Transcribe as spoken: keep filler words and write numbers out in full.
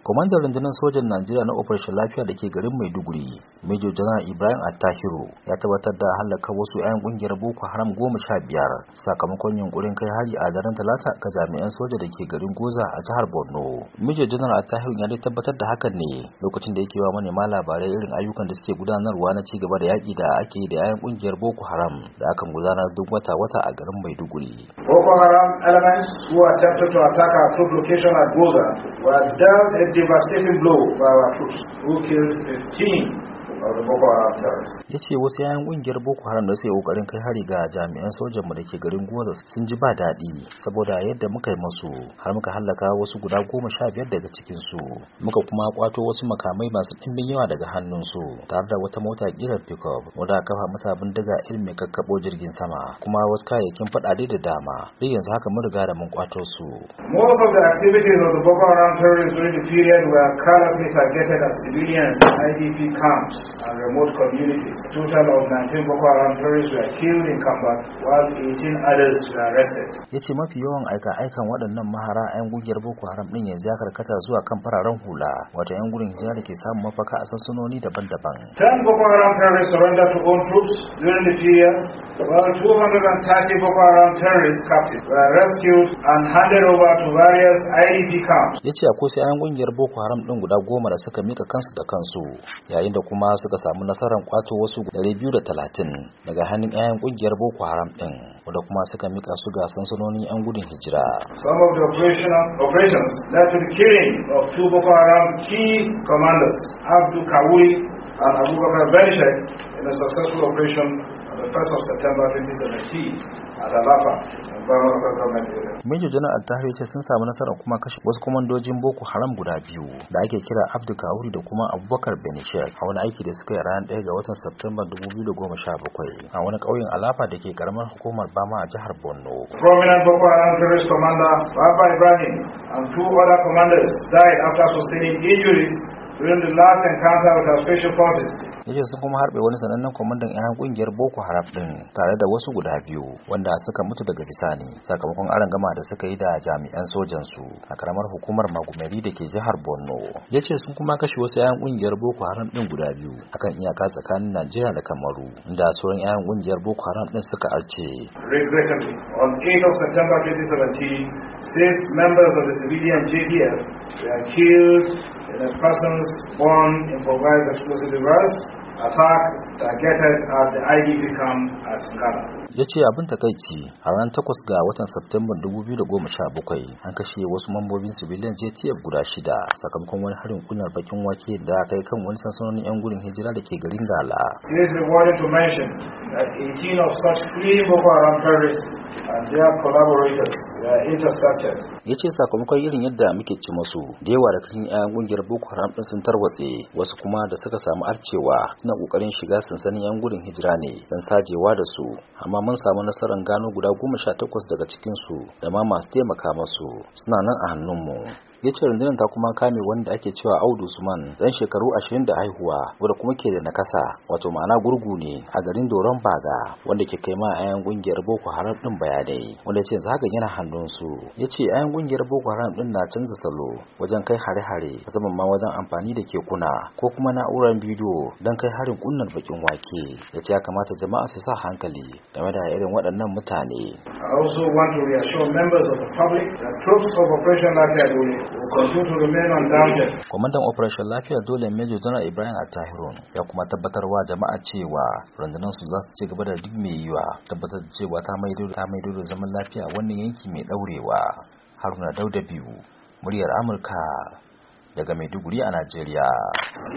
Kwamandan rundunar sojan Najeriya na Operation Lafiya da ke garin Maiduguri, Major General Ibrahim Attahiru ya tabbatar da halaka wasu 'yan kungiyar Boko Haram goma sha biyar sakamakon yunkurin kai hari a daren Talata ga jami'an soja da ke garin Goza a jihar Borno. Major General Attahiru ya dai tabbatar da hakan ne lokacin da yake wa manema labarai irin ayyukan da suke gudanarwa na ci gaba da yaki da ake yi da 'yan kungiyar Boko Haram da akan gudanar duk wata-wata a garin Maiduguri. Boko Haram elements who attempted to attack our troop location at Goza were dealt a devastating blow by our troops, who killed fifteen of the Boko Haram terrorists. Ya ce wasu yayan kungiyar Boko Haram da suke kokarin kai hari ga jami'an sojanmu da ke garin Goza sun ji ba daɗi saboda yadda muka yi masu har muka hallaka wasu guda goma sha biyar daga cikin su, muka kuma kwato wasu makamai masu ɗimbin yawa daga hannun su tare da wata mota kirar pickup wadda kafa mata bindiga irin mai kakkabo jirgin sama, kuma wasu kayayyakin faɗaɗe da dama. Duk yanzu haka mun riga da mun kwato su. Most of the activities of the Boko Haram terrorists during the period were callously targeted at civilians in I D P camps and remote communities. A total of nineteen Boko Haram terrorists were killed in combat, while eighteen others were arrested. Ya ce mafi yawan aika-aikan waɗannan mahara 'yan gungiyar Boko Haram ɗin yanzu ya karkata zuwa kan fararen hula, wato 'yan gudun hijira da ke samun mafaka a sansanoni daban-daban. Ten Boko Haram terrorists surrendered to own troops during the period, while two hundred thirty Boko Haram terrorist captives were rescued and handed over to various I D P camps. Ya ce akwai sai 'yan gungiyar Boko Haram ɗin guda goma da suka mika kansu da kansu, yayin da kuma suka samu nasarar kwato wasu ɗari biyu da talatin daga hannun 'yan kungiyar Boko Haram ɗin, wanda kuma suka mika su ga sansanonin 'yan gudun hijira. Some of the operational operations led to the killing of two Boko Haram key commanders, Abdul Kawuri and Abubakar Benishek, in a successful operation on the first of September twenty seventeen at Alapa. Major General Attahiru ce sun samu nasarar kuma kashe wasu komandojin Boko Haram guda biyu da ake kira Abdul Kawuri da kuma Abubakar Benishek a wani aiki da suka yi ranar ɗaya ga watan Satumba dubu biyu da goma sha bakwai a wani ƙauyen Alapa da ke karamar hukumar Bama a jihar Borno. Prominent Boko Haram terrorist commander Baba Ibrahim and two other commanders died after sustaining injuries during the last encounter with our special forces. Yace sun kuma harbe wani sanannen kwamandan 'yan kungiyar Boko Haram din tare da wasu guda biyu wanda suka mutu daga bisani sakamakon arangama da suka yi da jami'an sojan su a karamar hukumar Magumeri da ke jihar Borno. Yace sun kuma kashe wasu 'yan kungiyar Boko Haram din guda biyu akan iyaka tsakanin Najeriya da Kamaru, inda sauran 'yan kungiyar Boko Haram din suka arce. Regrettably, on eighth of September twenty seventeen, six members of the civilian J T F were killed in a person's born improvised explosive device attack targeted at the I D P camp at Ngala. Ya ce abin takaici a ranar takwas ga watan Septemba dubu biyu da goma sha bakwai an kashe wasu mambobin civilian J T F guda shida sakamakon wani harin kunar bakin wake da aka yi kan wani sansanonin 'yan gudun hijira da ke garin Gala. It is rewarding to mention that eighteen of such three Boko Haram terrorists and their collaborators were intercepted. Ya ce sakamakon irin yadda muke ci masu da yawa da cikin 'yan kungiyar Boko Haram din sun tarwatse, wasu kuma da suka samu arcewa suna kokarin shiga sansanin 'yan gudun hijira ne don sajewa da su, amma mun samu nasarar gano guda goma sha takwas daga cikinsu da ma masu taimaka masu suna nan a hannunmu. Ya ce rundunar ta kuma kame wanda ake cewa Audu Usman dan shekaru ashirin da haihuwa wanda kuma ke da nakasa, wato ma'ana gurgu ne, a garin Doron Baga wanda ke kai ma ayan kungiyar Boko Haram din bayanai, wanda ce haka yana hannunsu. Ya ce ayan kungiyar Boko Haram din na canza salo wajen kai hare-hare, musamman ma wajen amfani da kekuna ko kuma na'urar bidiyo don kai harin kunnar bakin wake. Ya ce ya kamata jama'a su sa hankali game da irin waɗannan mutane. I also want to reassure members of the public that troops of Operation Lafiya Dole will continue to remain undaunted. Kwamandan Operation Lafiya Dole Major General Ibrahim Attahiru ya kuma tabbatarwa jama'a cewa rundunar su za su ci gaba da duk mai yiwa tabbatar da cewa ta maido ta maido da zaman lafiya wannan yanki mai daurewa. Haruna Dauda biyu, muryar Amurka daga Maiduguri a Najeriya.